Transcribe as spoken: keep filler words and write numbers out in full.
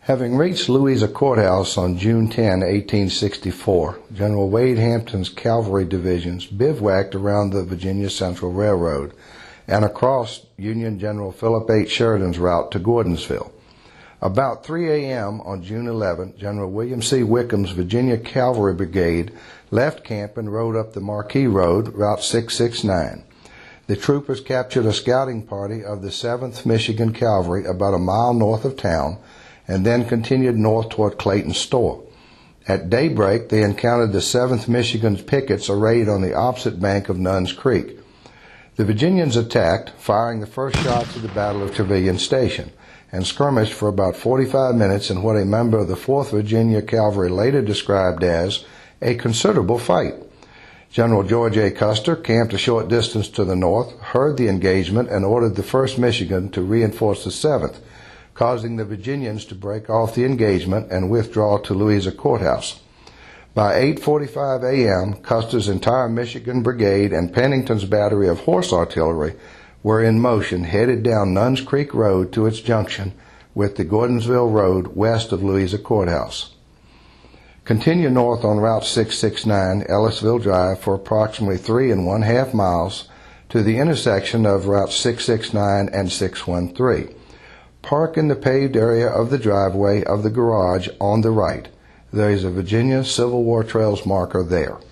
Having reached Louisa Courthouse on June tenth, eighteen sixty-four, General Wade Hampton's cavalry divisions bivouacked around the Virginia Central Railroad and across Union General Philip H. Sheridan's route to Gordonsville. About three a m on June eleventh, General William C. Wickham's Virginia Cavalry Brigade left camp and rode up the Marquis Road, Route six sixty-nine. The troopers captured a scouting party of the seventh Michigan Cavalry about a mile north of town, and then continued north toward Clayton's Store. At daybreak, they encountered the seventh Michigan's pickets arrayed on the opposite bank of Nuns Creek. The Virginians attacked, firing the first shots of the Battle of Trevilian Station, and skirmished for about forty-five minutes in what a member of the fourth Virginia Cavalry later described as a considerable fight. General George A. Custer camped a short distance to the north, heard the engagement, and ordered the first Michigan to reinforce the seventh, causing the Virginians to break off the engagement and withdraw to Louisa Courthouse. By eight forty-five a m, Custer's entire Michigan Brigade and Pennington's battery of horse artillery were in motion, headed down Nuns Creek Road to its junction with the Gordonsville Road west of Louisa Courthouse. Continue north on Route six sixty-nine, Ellisville Drive, for approximately three and one-half miles to the intersection of Route six sixty-nine and six thirteen. Park in the paved area of the driveway of the garage on the right. There is a Virginia Civil War Trails marker there.